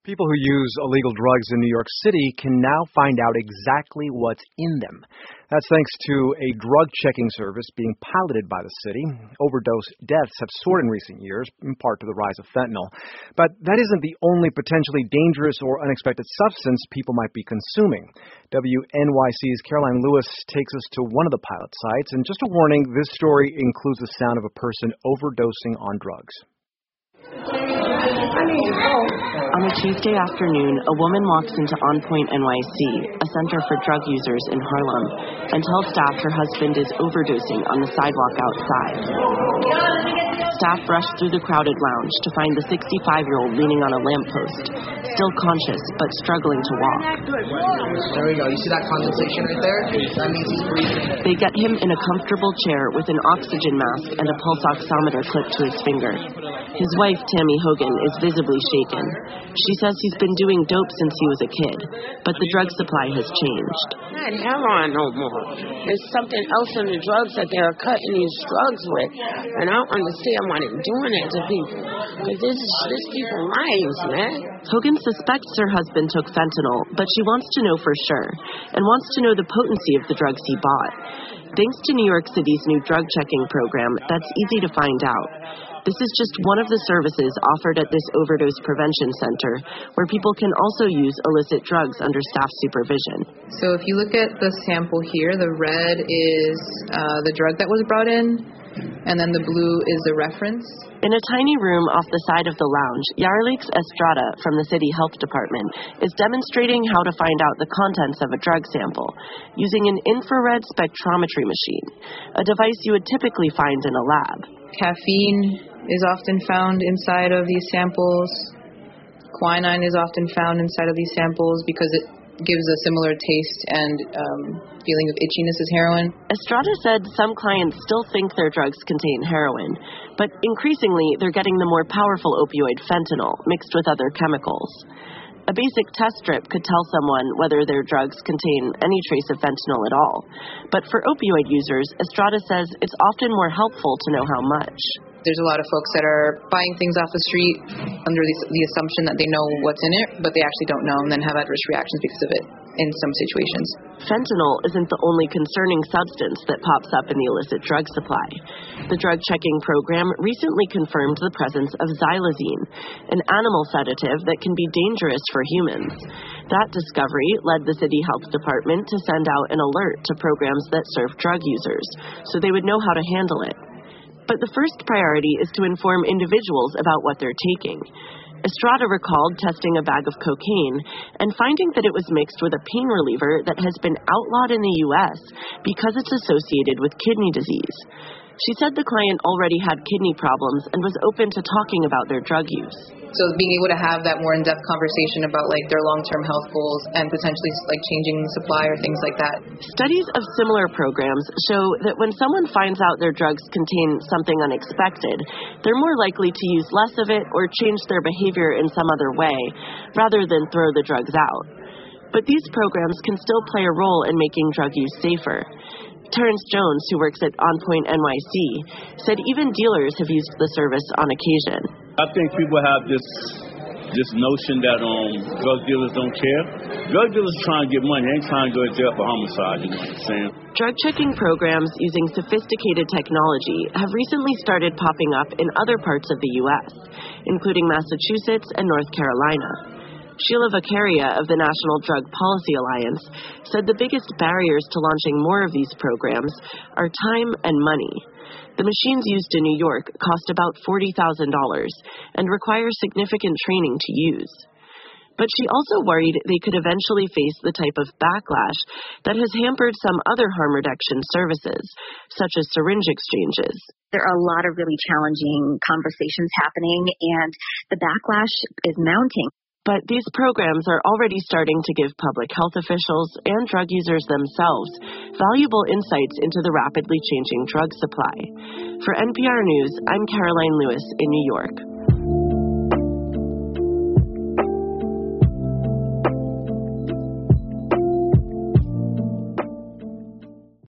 People who use illegal drugs in New York City can now find out exactly what's in them. That's thanks to a drug checking service being piloted by the city. Overdose deaths have soared in recent years, in part to the rise of fentanyl. But that isn't the only potentially dangerous or unexpected substance people might be consuming. WNYC's Caroline Lewis takes us to one of the pilot sites. And just a warning, this story includes the sound of a person overdosing on drugs. On a Tuesday afternoon, a woman walks into On Point NYC, a center for drug users in Harlem, and tells staff her husband is overdosing on the sidewalk outside. Staff rush through the crowded lounge to find the 65-year-old leaning on a lamppost, still conscious but struggling to walk. There we go. You see that condensation right there? That means he's breathing. They get him in a comfortable chair with an oxygen mask and a pulse oximeter clipped to his finger. His wife, Tammy Hogan, is visibly shaken. She says he's been doing dope since he was a kid, but the drug supply has changed. Not heroin no more. There's something else in the drugs that they're cutting these drugs with, and I don't understand why they're doing that to people. Because this people's lives, man. Hogan suspects her husband took fentanyl, but she wants to know for sure, and wants to know the potency of the drugs he bought. Thanks to New York City's new drug checking program, that's easy to find out. This is just one of the services offered at this overdose prevention center, where people can also use illicit drugs under staff supervision. So if you look at the sample here, the red is the drug that was brought in, and then the blue is the reference. In a tiny room off the side of the lounge, Yarlix Estrada from the City Health Department is demonstrating how to find out the contents of a drug sample using an infrared spectrometry machine, a device you would typically find in a lab. Caffeine is often found inside of these samples. Quinine is often found inside of these samples because it gives a similar taste and feeling of itchiness as heroin. Estrada said some clients still think their drugs contain heroin, but increasingly they're getting the more powerful opioid fentanyl mixed with other chemicals. A basic test strip could tell someone whether their drugs contain any trace of fentanyl at all. But for opioid users, Estrada says it's often more helpful to know how much. There's a lot of folks that are buying things off the street under the assumption that they know what's in it, but they actually don't know and then have adverse reactions because of it in some situations. Fentanyl isn't the only concerning substance that pops up in the illicit drug supply. The drug checking program recently confirmed the presence of xylazine, an animal sedative that can be dangerous for humans. That discovery led the City Health Department to send out an alert to programs that serve drug users so they would know how to handle it. But the first priority is to inform individuals about what they're taking. Estrada recalled testing a bag of cocaine and finding that it was mixed with a pain reliever that has been outlawed in the U.S. because it's associated with kidney disease. She said the client already had kidney problems and was open to talking about their drug use. So being able to have that more in-depth conversation about their long-term health goals and potentially changing the supply or things like that. Studies of similar programs show that when someone finds out their drugs contain something unexpected, they're more likely to use less of it or change their behavior in some other way, rather than throw the drugs out. But these programs can still play a role in making drug use safer. Terrence Jones, who works at On Point NYC, said even dealers have used the service on occasion. I think people have this notion that drug dealers don't care. Drug dealers trying to get money. They ain't trying to go to jail for homicide, you know what I'm saying? Drug checking programs using sophisticated technology have recently started popping up in other parts of the U.S., including Massachusetts and North Carolina. Sheila Vaccaria of the National Drug Policy Alliance said the biggest barriers to launching more of these programs are time and money. The machines used in New York cost about $40,000 and require significant training to use. But she also worried they could eventually face the type of backlash that has hampered some other harm reduction services, such as syringe exchanges. There are a lot of really challenging conversations happening, and the backlash is mounting. But these programs are already starting to give public health officials and drug users themselves valuable insights into the rapidly changing drug supply. For NPR News, I'm Caroline Lewis in New York.